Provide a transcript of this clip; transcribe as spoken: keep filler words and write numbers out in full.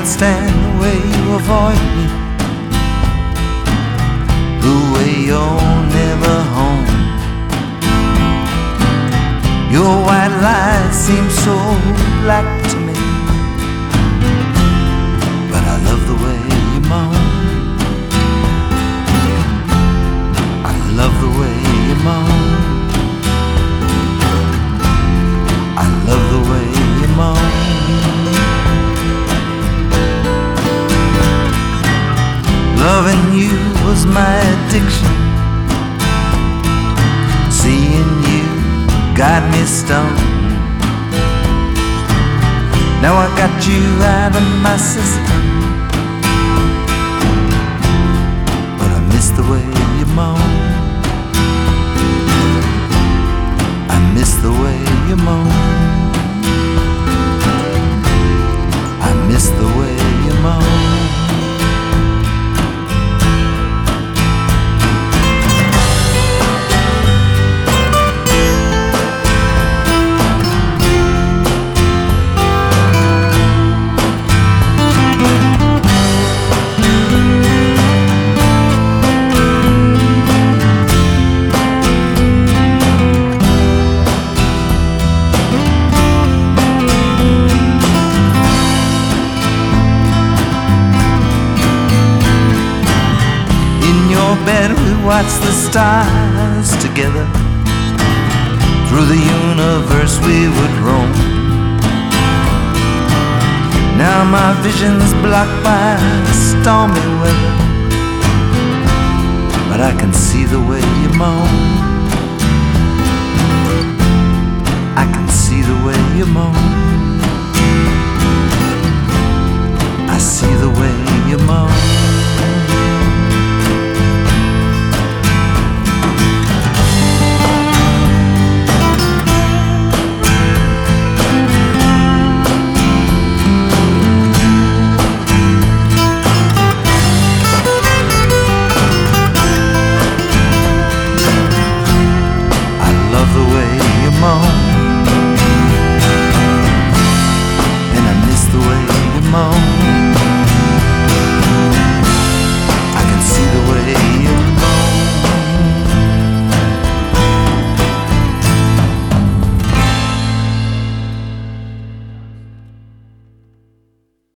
stand the way you avoid me, the way you're never home. Your white lies seem so black to me, but I love the way you moan. I love the way you moan. I love the way you moan. Loving you was my addiction. Seeing you got me stoned. Now I got you out of my system, but I miss the way you moan. I miss the way you moan. I miss the way you moan. Bed, we watch the stars together. Through the universe we would roam. Now my vision's blocked by stormy weather, but I can see the way you moan. I can see the way you moan.